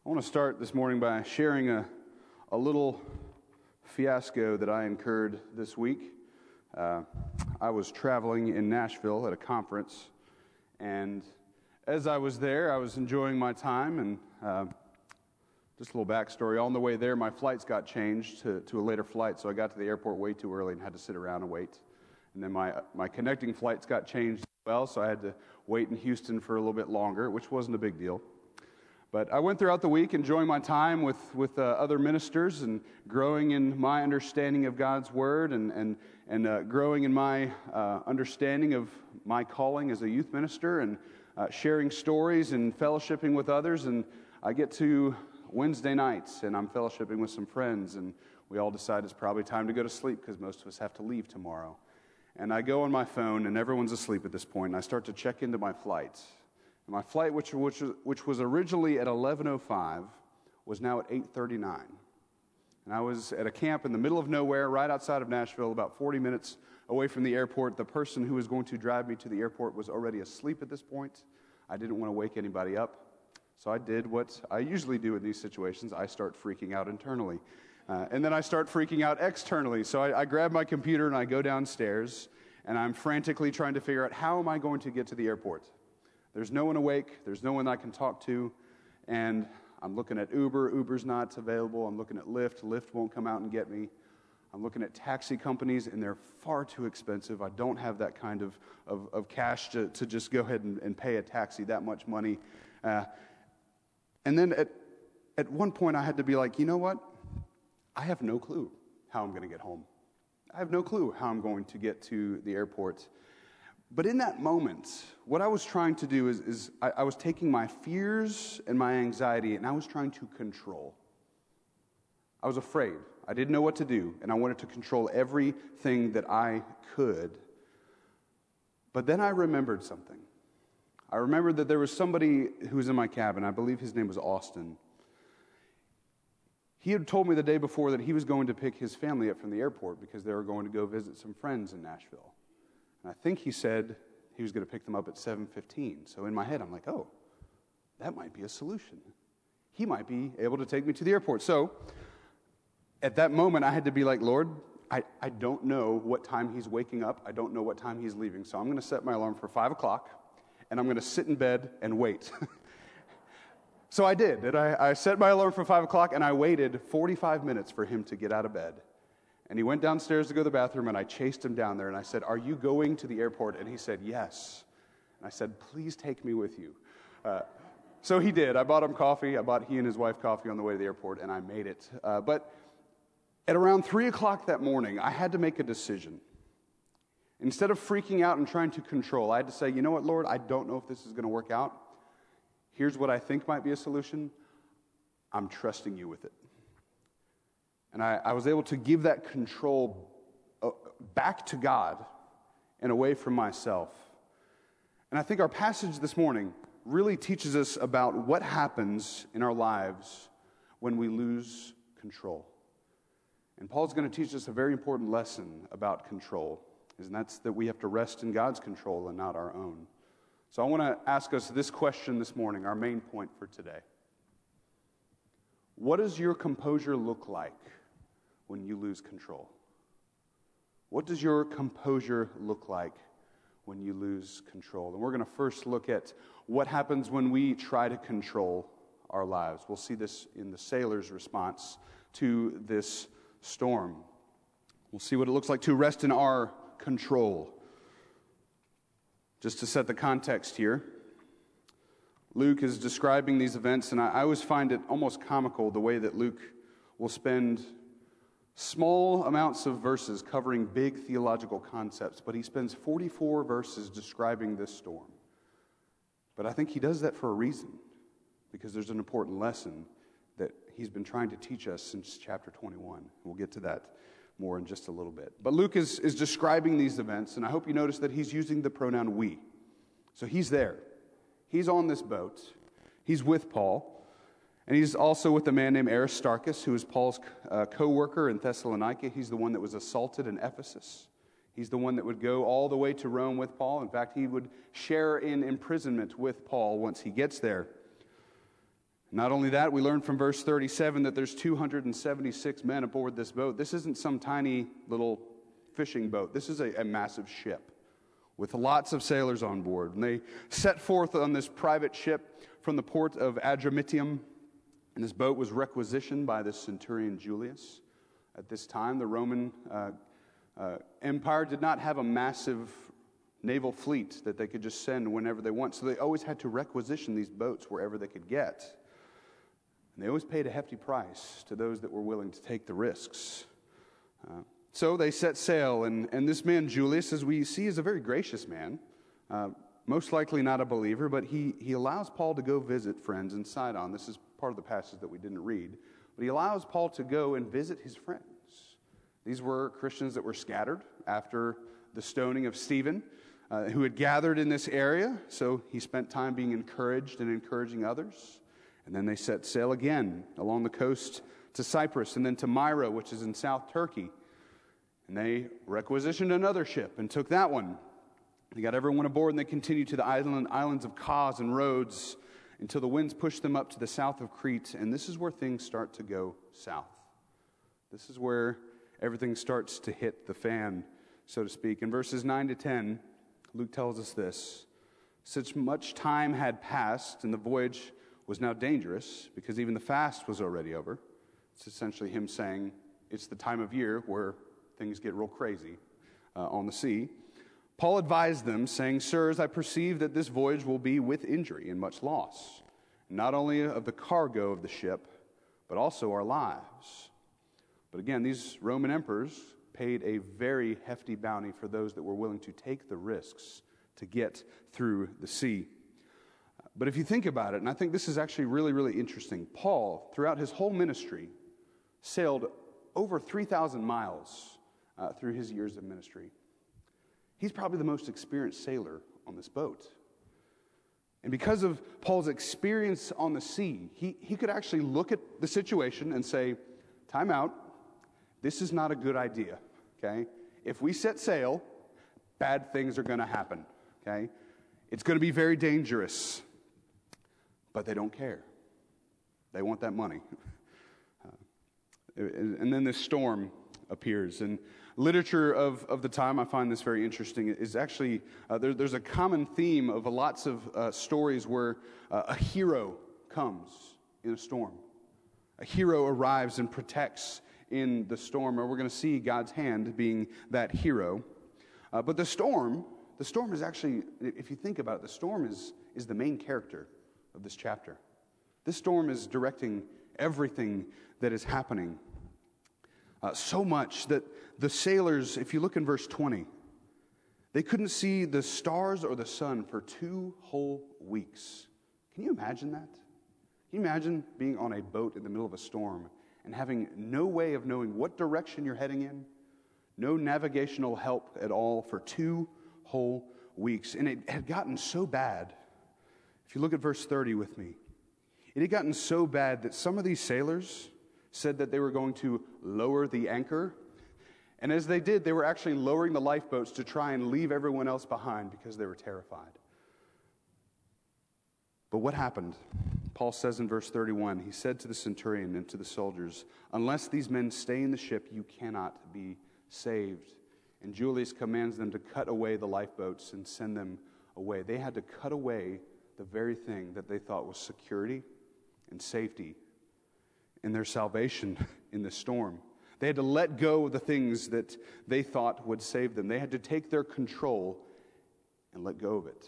I want to start this morning by sharing a little fiasco that I incurred this week. I was traveling in Nashville at a conference, and as I was there, I was enjoying my time, and just a little backstory. On the way there, my flights got changed to a later flight, so I got to the airport way too early and had to sit around and wait. And then my connecting flights got changed as well, so I had to wait in Houston for a little bit longer, which wasn't a big deal. But I went throughout the week enjoying my time with other ministers and growing in my understanding of God's Word and growing in my understanding of my calling as a youth minister and sharing stories and fellowshipping with others. And I get to Wednesday nights and I'm fellowshipping with some friends, and we all decide it's probably time to go to sleep because most of us have to leave tomorrow. And I go on my phone, and everyone's asleep at this point, and I start to check into my flights. My flight, which was originally at 11:05, was now at 8:39. And I was at a camp in the middle of nowhere, right outside of Nashville, about 40 minutes away from the airport. The person who was going to drive me to the airport was already asleep at this point. I didn't want to wake anybody up, so I did what I usually do in these situations. I start freaking out internally. And then I start freaking out externally. So I grab my computer and I go downstairs, and I'm frantically trying to figure out, how am I going to get to the airport? There's no one awake. There's no one I can talk to. And I'm looking at Uber. Uber's not available. I'm looking at Lyft. Lyft won't come out and get me. I'm looking at taxi companies, and they're far too expensive. I don't have that kind of cash to just go ahead and pay a taxi that much money. And then at one point, I had to be like, you know what? I have no clue how I'm going to get home. I have no clue how I'm going to get to the airport. But in that moment, what I was trying to do is I was taking my fears and my anxiety, and I was trying to control. I was afraid. I didn't know what to do, and I wanted to control everything that I could. But then I remembered something. I remembered that there was somebody who was in my cabin. I believe his name was Austin. He had told me the day before that he was going to pick his family up from the airport because they were going to go visit some friends in Nashville. And I think he said he was going to pick them up at 7:15. So in my head, I'm like, oh, that might be a solution. He might be able to take me to the airport. So at that moment, I had to be like, Lord, I don't know what time he's waking up. I don't know what time he's leaving. So I'm going to set my alarm for 5 o'clock, and I'm going to sit in bed and wait. So I did. And I set my alarm for 5 o'clock, and I waited 45 minutes for him to get out of bed. And he went downstairs to go to the bathroom, and I chased him down there, and I said, are you going to the airport? And he said, yes. And I said, please take me with you. So he did. I bought him coffee. I bought he and his wife coffee on the way to the airport, and I made it. But at around 3 o'clock that morning, I had to make a decision. Instead of freaking out and trying to control, I had to say, you know what, Lord, I don't know if this is going to work out. Here's what I think might be a solution. I'm trusting you with it. And I was able to give that control back to God and away from myself. And I think our passage this morning really teaches us about what happens in our lives when we lose control. And Paul's going to teach us a very important lesson about control, and that's that we have to rest in God's control and not our own. So I want to ask us this question this morning, our main point for today. What does your composure look like when you lose control? What does your composure look like when you lose control? And we're going to first look at what happens when we try to control our lives. We'll see this in the sailor's response to this storm. We'll see what it looks like to rest in our control. Just to set the context here, Luke is describing these events, and I always find it almost comical the way that Luke will spend small amounts of verses covering big theological concepts, but he spends 44 verses describing this storm. But I think he does that for a reason, because there's an important lesson that he's been trying to teach us since chapter 21. We'll get to that more in just a little bit. But Luke is describing these events, and I hope you notice that he's using the pronoun we. So he's there. He's on this boat. He's with Paul. And he's also with a man named Aristarchus, who is Paul's co-worker in Thessalonica. He's the one that was assaulted in Ephesus. He's the one that would go all the way to Rome with Paul. In fact, he would share in imprisonment with Paul once he gets there. Not only that, we learn from verse 37 that there's 276 men aboard this boat. This isn't some tiny little fishing boat. This is a massive ship with lots of sailors on board. And they set forth on this private ship from the port of Adramyttium. And this boat was requisitioned by the centurion Julius. At this time, the Roman Empire did not have a massive naval fleet that they could just send whenever they want. So they always had to requisition these boats wherever they could get. And they always paid a hefty price to those that were willing to take the risks. So they set sail, and this man Julius, as we see, is a very gracious man. Most likely not a believer, but he allows Paul to go visit friends in Sidon. This is part of the passage that we didn't read. But he allows Paul to go and visit his friends. These were Christians that were scattered after the stoning of Stephen, who had gathered in this area. So he spent time being encouraged and encouraging others. And then they set sail again along the coast to Cyprus and then to Myra, which is in South Turkey. And they requisitioned another ship and took that one. They got everyone aboard and they continued to the islands of Kos and Rhodes until the winds pushed them up to the south of Crete. And this is where things start to go south. This is where everything starts to hit the fan, so to speak. In verses 9 to 10, Luke tells us this. Such much time had passed and the voyage was now dangerous because even the fast was already over. It's essentially him saying it's the time of year where things get real crazy on the sea. Paul advised them, saying, "Sirs, I perceive that this voyage will be with injury and much loss, not only of the cargo of the ship, but also our lives." But again, these Roman emperors paid a very hefty bounty for those that were willing to take the risks to get through the sea. But if you think about it, and I think this is actually really, really interesting, Paul, throughout his whole ministry, sailed over 3,000 miles through his years of ministry. He's probably the most experienced sailor on this boat. And because of Paul's experience on the sea, he could actually look at the situation and say, time out, this is not a good idea, okay? If we set sail, bad things are going to happen, okay? It's going to be very dangerous. But they don't care. They want that money. And then this storm appears. And literature of the time, I find this very interesting, is actually, there's a common theme of lots of stories where a hero comes in a storm. A hero arrives and protects in the storm, or we're going to see God's hand being that hero. But the storm is actually, if you think about it, the storm is the main character of this chapter. This storm is directing everything that is happening. So much that the sailors, if you look in verse 20, they couldn't see the stars or the sun for 2 whole weeks. Can you imagine that? Can you imagine being on a boat in the middle of a storm and having no way of knowing what direction you're heading in? No navigational help at all for 2 whole weeks. And it had gotten so bad. If you look at verse 30 with me, it had gotten so bad that some of these sailors said that they were going to lower the anchor. And as they did, they were actually lowering the lifeboats to try and leave everyone else behind because they were terrified. But what happened? Paul says in verse 31, he said to the centurion and to the soldiers, "Unless these men stay in the ship, you cannot be saved." And Julius commands them to cut away the lifeboats and send them away. They had to cut away the very thing that they thought was security and safety in their salvation in the storm. They had to let go of the things that they thought would save them. They had to take their control and let go of it.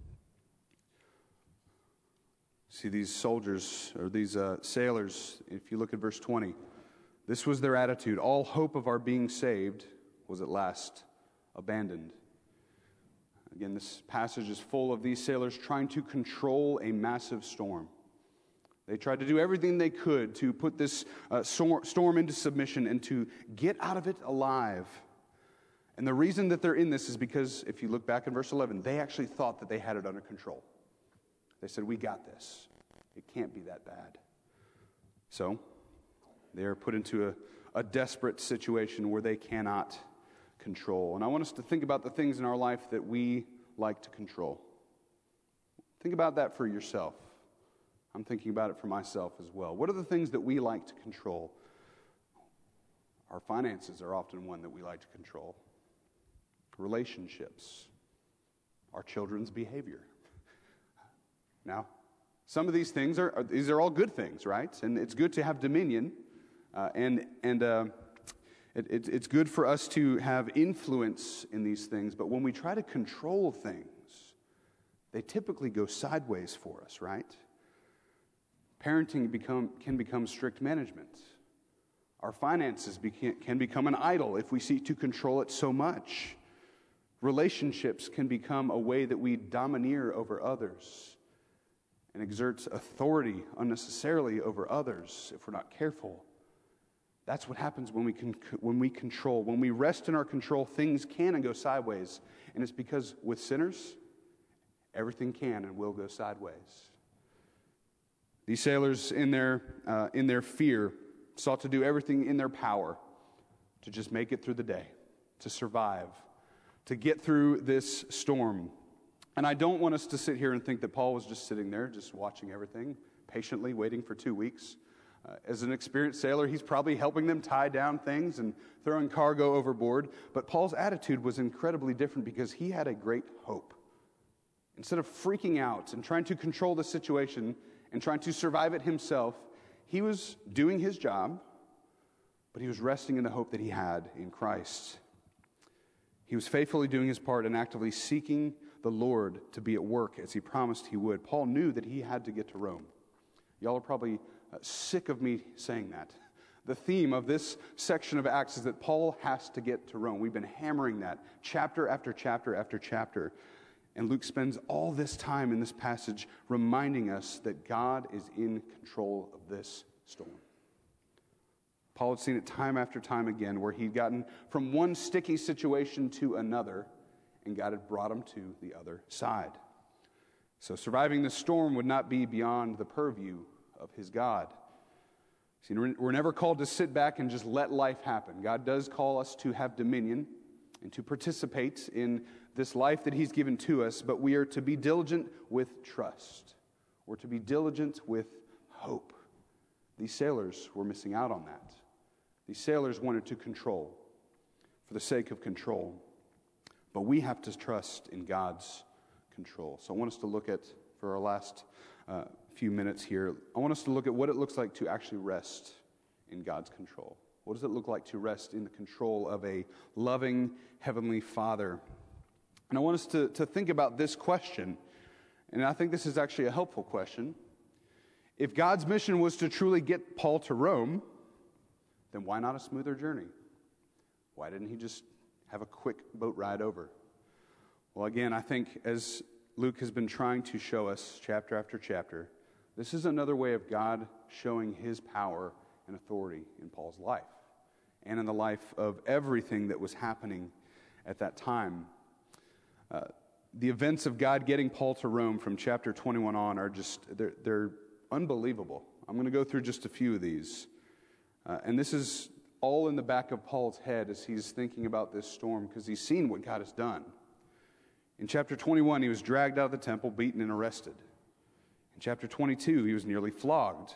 See, these soldiers, or these sailors, if you look at verse 20, this was their attitude. All hope of our being saved was at last abandoned. Again, this passage is full of these sailors trying to control a massive storm. They tried to do everything they could to put this storm into submission and to get out of it alive. And the reason that they're in this is because, if you look back in verse 11, they actually thought that they had it under control. They said, "We got this. It can't be that bad." So, they are put into a desperate situation where they cannot control. And I want us to think about the things in our life that we like to control. Think about that for yourself. I'm thinking about it for myself as well. What are the things that we like to control? Our finances are often one that we like to control. Relationships, our children's behavior. Now, some of these things are all good things, right? And it's good to have dominion, it's good for us to have influence in these things. But when we try to control things, they typically go sideways for us, right? Parenting can become strict management. Our finances can become an idol if we seek to control it so much. Relationships can become a way that we domineer over others and exert authority unnecessarily over others if we're not careful. That's what happens when we control. When we rest in our control, things can and go sideways. And it's because with sinners, everything can and will go sideways. These sailors, in their fear, sought to do everything in their power to just make it through the day, to survive, to get through this storm. And I don't want us to sit here and think that Paul was just sitting there, just watching everything, patiently waiting for 2 weeks. As an experienced sailor, he's probably helping them tie down things and throwing cargo overboard. But Paul's attitude was incredibly different because he had a great hope. Instead of freaking out and trying to control the situation and trying to survive it himself, he was doing his job, but he was resting in the hope that he had in Christ. He was faithfully doing his part and actively seeking the Lord to be at work as he promised he would. Paul knew that he had to get to Rome. Y'all are probably sick of me saying that. The theme of this section of Acts is that Paul has to get to Rome. We've been hammering that chapter after chapter after chapter. And Luke spends all this time in this passage reminding us that God is in control of this storm. Paul had seen it time after time again where he'd gotten from one sticky situation to another, and God had brought him to the other side. So surviving the storm would not be beyond the purview of his God. See, we're never called to sit back and just let life happen. God does call us to have dominion and to participate in this life that he's given to us, but we are to be diligent with trust. We're to be diligent with hope. These sailors were missing out on that. These sailors wanted to control for the sake of control, but we have to trust in God's control. So I want us to look at, for our last few minutes here, I want us to look at what it looks like to actually rest in God's control. What does it look like to rest in the control of a loving Heavenly Father? And I want us to think about this question, and I think this is actually a helpful question. If God's mission was to truly get Paul to Rome, then why not a smoother journey? Why didn't he just have a quick boat ride over? Well, again, I think as Luke has been trying to show us chapter after chapter, this is another way of God showing his power and authority in Paul's life and in the life of everything that was happening at that time. The events of God getting Paul to Rome from chapter 21 on are just, they're unbelievable. I'm going to go through just a few of these. And this is all in the back of Paul's head as he's thinking about this storm because he's seen what God has done. In chapter 21, he was dragged out of the temple, beaten, and arrested. In chapter 22, he was nearly flogged.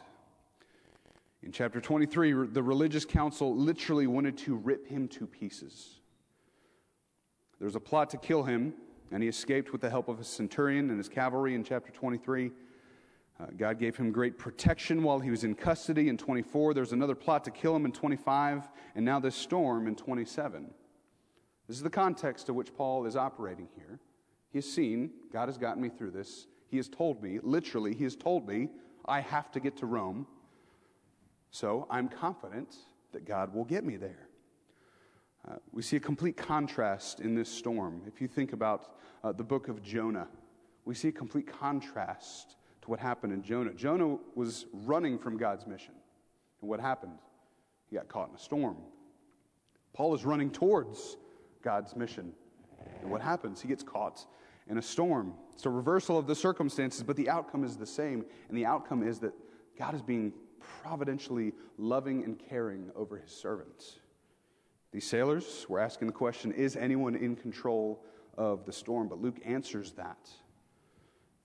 In chapter 23, the religious council literally wanted to rip him to pieces. There was a plot to kill him, and he escaped with the help of a centurion and his cavalry in chapter 23. God gave him great protection while he was in custody in 24. There was another plot to kill him in 25, and now this storm in 27. This is the context to which Paul is operating here. He has seen, God has gotten me through this. He has told me, literally, he has told me, I have to get to Rome. So I'm confident that God will get me there. We see a complete contrast in this storm. If you think about the book of Jonah, we see a complete contrast to what happened in Jonah. Jonah was running from God's mission. And what happened? He got caught in a storm. Paul is running towards God's mission. And what happens? He gets caught in a storm. It's a reversal of the circumstances, but the outcome is the same. And the outcome is that God is being providentially loving and caring over his servants. These sailors were asking the question, is anyone in control of the storm? But Luke answers that.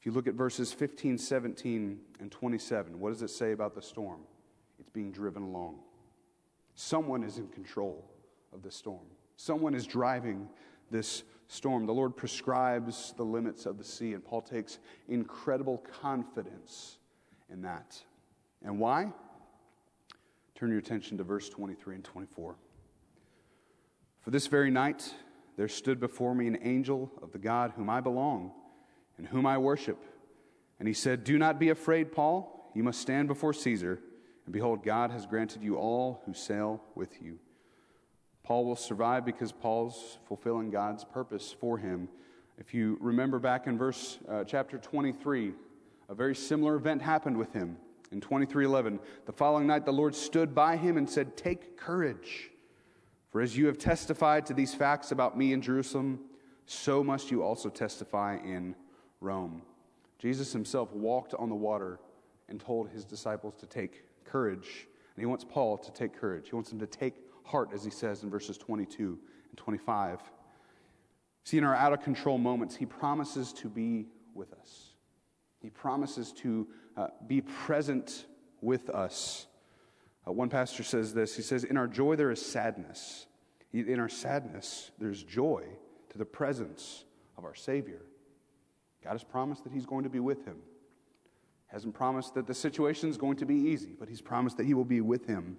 If you look at verses 15, 17, and 27, what does it say about the storm? It's being driven along. Someone is in control of the storm. Someone is driving this storm. The Lord prescribes the limits of the sea, and Paul takes incredible confidence in that. And why? Turn your attention to verse 23 and 24. For this very night there stood before me an angel of the God whom I belong and whom I worship. And he said, "Do not be afraid, Paul. You must stand before Caesar. And behold, God has granted you all who sail with you." Paul will survive because Paul's fulfilling God's purpose for him. If you remember back in chapter 23, a very similar event happened with him. In 23:11, the following night the Lord stood by him and said, "Take courage, for as you have testified to these facts about me in Jerusalem, so must you also testify in Rome." Jesus himself walked on the water and told his disciples to take courage. And he wants Paul to take courage. He wants him to take heart, as he says in verses 22 and 25. See, in our out-of-control moments, he promises to be with us. He promises to be present with us. One pastor says this. He says, "In our joy there is sadness. In our sadness there's joy to the presence of our Savior." God has promised that he's going to be with him. He hasn't promised that the situation is going to be easy, but he's promised that he will be with him.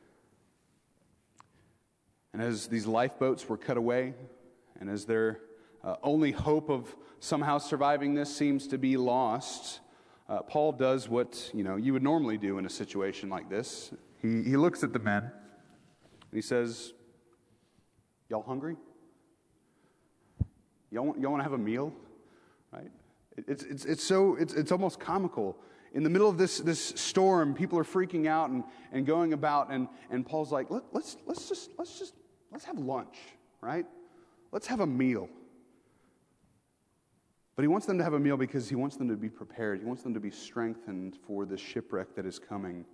And as these lifeboats were cut away, and as their only hope of somehow surviving this seems to be lost, Paul does what you would normally do in a situation like this. He looks at the men and he says, "Y'all hungry? Y'all want to have a meal?" Right? It's almost comical. In the middle of this storm, people are freaking out and going about, and Paul's like, let's have lunch, right? Let's have a meal. But he wants them to have a meal because he wants them to be prepared. He wants them to be strengthened for this shipwreck that is coming.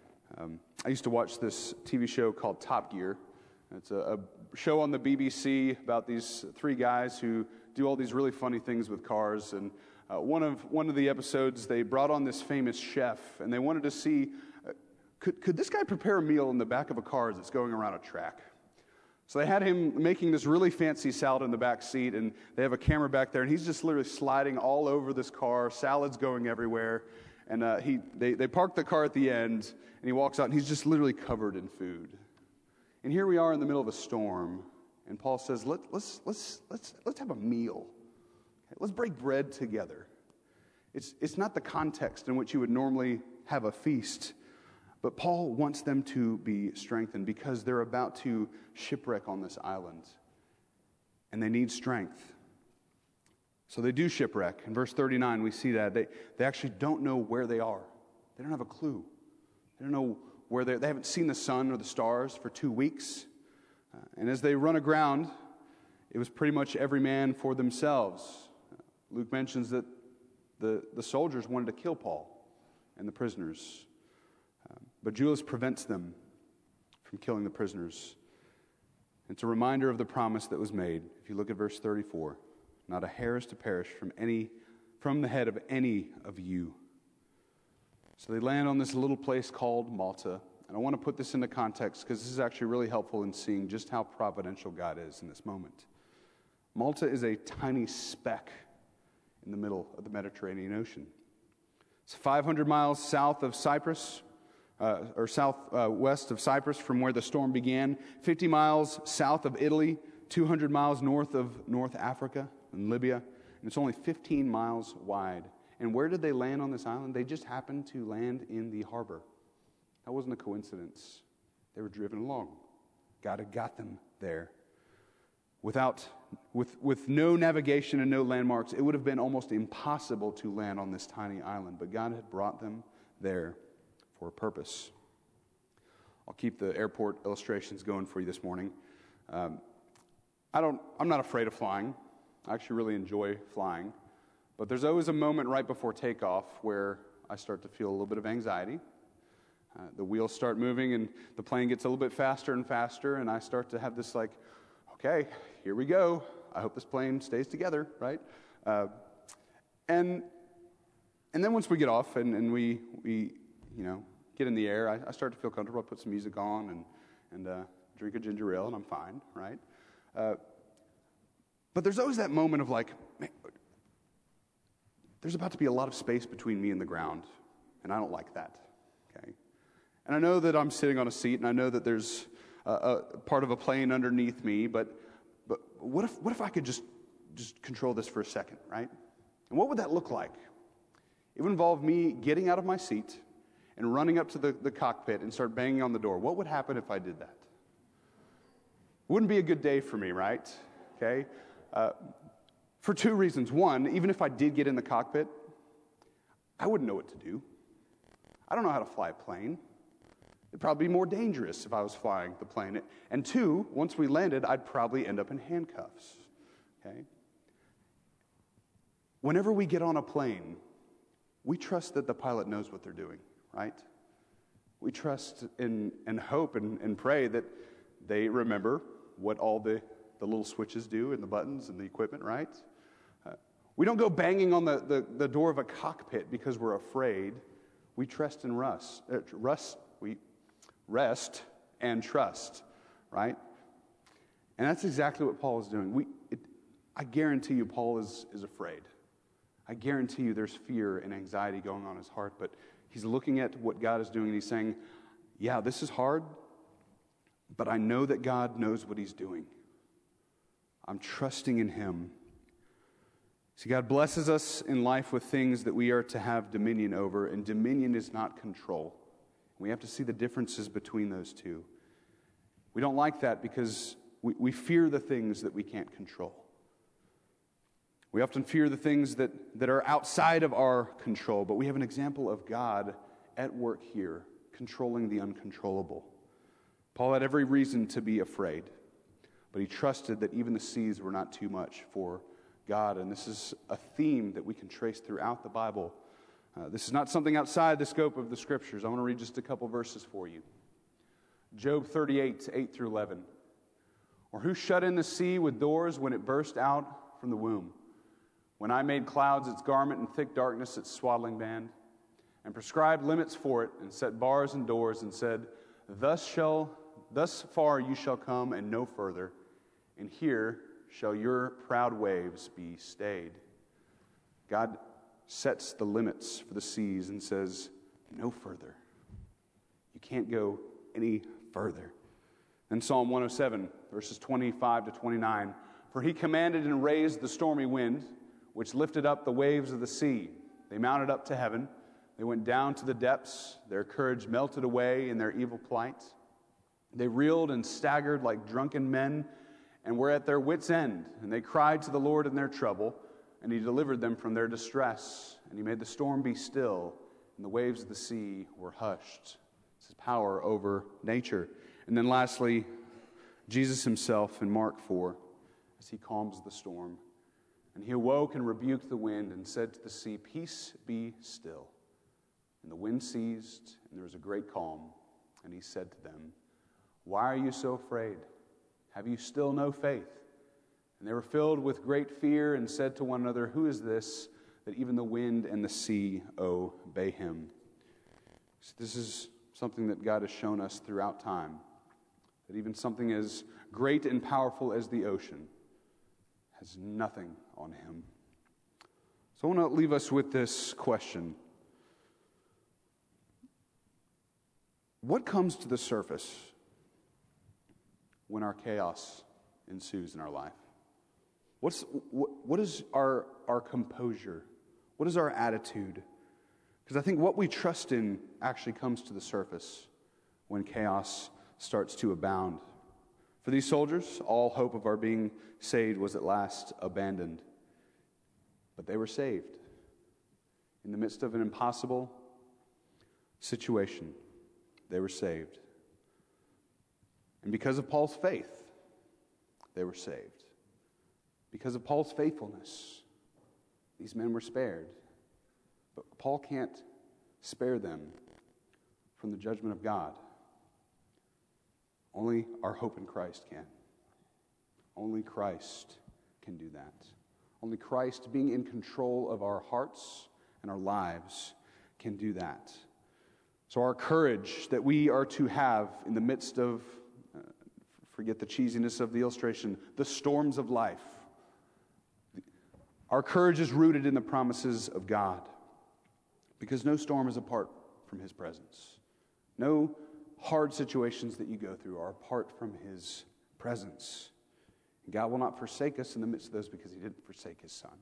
I used to watch this TV show called Top Gear. It's a show on the BBC about these three guys who do all these really funny things with cars. And one of the episodes, they brought on this famous chef, and they wanted to see, could this guy prepare a meal in the back of a car as it's going around a track? So they had him making this really fancy salad in the back seat, and they have a camera back there, and he's just literally sliding all over this car, salads going everywhere. And they park the car at the end, and he walks out, and he's just literally covered in food. And here we are in the middle of a storm, and Paul says, let's have a meal. Let's break bread together. It's not the context in which you would normally have a feast, but Paul wants them to be strengthened because they're about to shipwreck on this island, and they need strength. So they do shipwreck. In verse 39, we see that. They actually don't know where they are. They don't have a clue. They don't know where they haven't seen the sun or the stars for 2 weeks. And as they run aground, it was pretty much every man for themselves. Luke mentions that the soldiers wanted to kill Paul and the prisoners. But Julius prevents them from killing the prisoners. It's a reminder of the promise that was made. If you look at verse 34, not a hair is to perish from the head of any of you. So they land on this little place called Malta. And I want to put this into context because this is actually really helpful in seeing just how providential God is in this moment. Malta is a tiny speck in the middle of the Mediterranean Ocean. It's 500 miles south of Cyprus, or southwest of Cyprus from where the storm began, 50 miles south of Italy, 200 miles north of North Africa and Libya, and it's only 15 miles wide. And where did they land on this island? They just happened to land in the harbor. That wasn't a coincidence. They were driven along. God had got them there. With no navigation and no landmarks, it would have been almost impossible to land on this tiny island, but God had brought them there for a purpose. I'll keep the airport illustrations going for you this morning. I'm not afraid of flying. I actually really enjoy flying. But there's always a moment right before takeoff where I start to feel a little bit of anxiety. The wheels start moving and the plane gets a little bit faster and faster, and I start to have this okay, here we go. I hope this plane stays together, right? And And then once we get off and we get in the air, I start to feel comfortable. I put some music on and drink a ginger ale, and I'm fine, right? But there's always that moment of like, man, there's about to be a lot of space between me and the ground, and I don't like that, okay? And I know that I'm sitting on a seat, and I know that there's a part of a plane underneath me, but what if I could just control this for a second, right? And what would that look like? It would involve me getting out of my seat and running up to the cockpit and start banging on the door. What would happen if I did that? It wouldn't be a good day for me, right? Okay? For two reasons. One, even if I did get in the cockpit, I wouldn't know what to do. I don't know how to fly a plane. It'd probably be more dangerous if I was flying the plane. And two, once we landed, I'd probably end up in handcuffs. Okay? Whenever we get on a plane, we trust that the pilot knows what they're doing, right? We trust and hope and pray that they remember what all the little switches do and the buttons and the equipment, right? We don't go banging on the door of a cockpit because we're afraid. We trust and we rest and trust, right? And that's exactly what Paul is doing. I guarantee you Paul is afraid. I guarantee you there's fear and anxiety going on in his heart, but he's looking at what God is doing and he's saying, yeah, this is hard, but I know that God knows what he's doing. I'm trusting in him. See, God blesses us in life with things that we are to have dominion over, and dominion is not control. We have to see the differences between those two. We don't like that because we fear the things that we can't control. We often fear the things that are outside of our control, but we have an example of God at work here, controlling the uncontrollable. Paul had every reason to be afraid, but he trusted that even the seas were not too much for God, and this is a theme that we can trace throughout the Bible. This is not something outside the scope of the Scriptures. I want to read just a couple verses for you. Job 38, 8 through 11. Or who shut in the sea with doors when it burst out from the womb? When I made clouds its garment and thick darkness its swaddling band, and prescribed limits for it, and set bars and doors, and said, Thus far you shall come, and no further, and here shall your proud waves be stayed. God sets the limits for the seas and says, no further. You can't go any further. And Psalm 107, verses 25 to 29, for he commanded and raised the stormy wind, which lifted up the waves of the sea. They mounted up to heaven. They went down to the depths. Their courage melted away in their evil plight. They reeled and staggered like drunken men and were at their wits' end. And they cried to the Lord in their trouble, and he delivered them from their distress. And he made the storm be still, and the waves of the sea were hushed. It's his power over nature. And then lastly, Jesus himself in Mark 4, as he calms the storm. And he awoke and rebuked the wind and said to the sea, Peace, be still. And the wind ceased, and there was a great calm. And he said to them, Why are you so afraid? Have you still no faith? And they were filled with great fear and said to one another, Who is this, that even the wind and the sea obey him? So this is something that God has shown us throughout time, that even something as great and powerful as the ocean has nothing on him. So I want to leave us with this question. What comes to the surface when our chaos ensues in our life? What is our composure? What is our attitude? Because I think what we trust in actually comes to the surface when chaos starts to abound. For these soldiers, all hope of our being saved was at last abandoned. But they were saved. In the midst of an impossible situation, they were saved. And because of Paul's faith, they were saved. Because of Paul's faithfulness, these men were spared. But Paul can't spare them from the judgment of God. Only our hope in Christ can. Only Christ can do that. Only Christ being in control of our hearts and our lives can do that. So our courage that we are to have in the midst of, forget the cheesiness of the illustration, the storms of life. Our courage is rooted in the promises of God, because no storm is apart from His presence. No hard situations that you go through are apart from His presence. And God will not forsake us in the midst of those, because He didn't forsake His Son.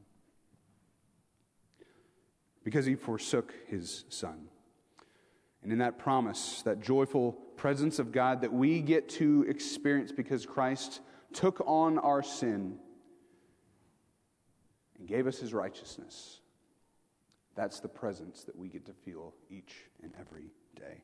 Because He forsook His Son. And in that promise, that joyful presence of God that we get to experience because Christ took on our sin and gave us His righteousness, that's the presence that we get to feel each and every day.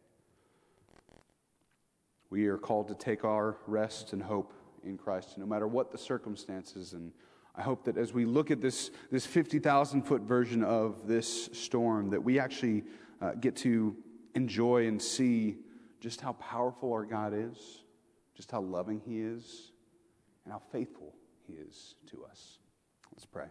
We are called to take our rest and hope in Christ, no matter what the circumstances. And I hope that as we look at this 50,000-foot version of this storm, that we actually get to enjoy and see just how powerful our God is, just how loving He is, and how faithful He is to us. Let's pray.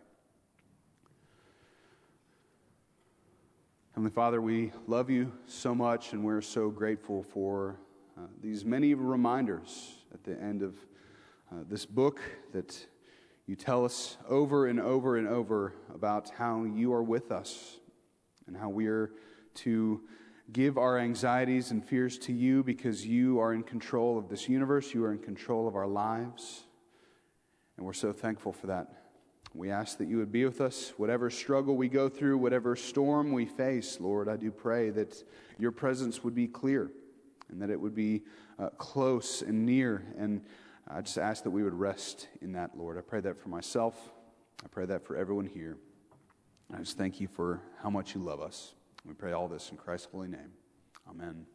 Heavenly Father, we love You so much, and we're so grateful for these many reminders at the end of this book that You tell us over and over and over about how You are with us and how we are to give our anxieties and fears to You because You are in control of this universe. You are in control of our lives. And we're so thankful for that. We ask that You would be with us, whatever struggle we go through, whatever storm we face. Lord, I do pray that Your presence would be clear and that it would be close and near. And I just ask that we would rest in that, Lord. I pray that for myself. I pray that for everyone here. I just thank You for how much You love us. We pray all this in Christ's holy name. Amen.